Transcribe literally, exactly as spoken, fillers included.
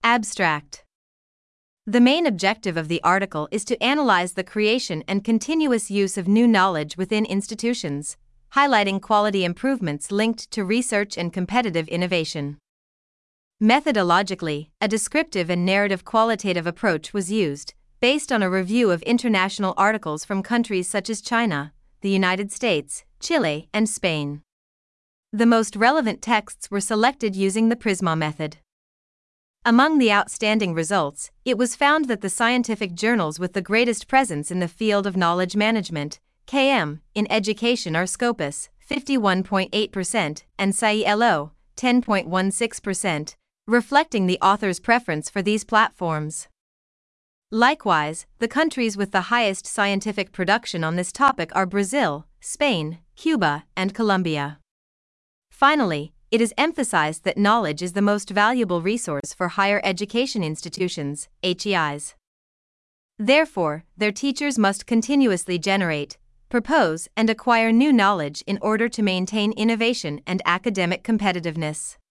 Abstract. The main objective of the article is to analyze the creation and continuous use of new knowledge within institutions, highlighting quality improvements linked to research and competitive innovation. Methodologically, a descriptive and narrative qualitative approach was used, based on a review of international articles from countries such as China, the United States, Chile, and Spain. The most relevant texts were selected using the PRISMA method. Among the outstanding results, it was found that the scientific journals with the greatest presence in the field of knowledge management, K M, in education are Scopus, fifty-one point eight percent, and SciELO, ten point one six percent, reflecting the author's preference for these platforms. Likewise, the countries with the highest scientific production on this topic are Brazil, Spain, Cuba, and Colombia. Finally, it is emphasized that knowledge is the most valuable resource for higher education institutions, H E Is. Therefore, their teachers must continuously generate, propose, and acquire new knowledge in order to maintain innovation and academic competitiveness.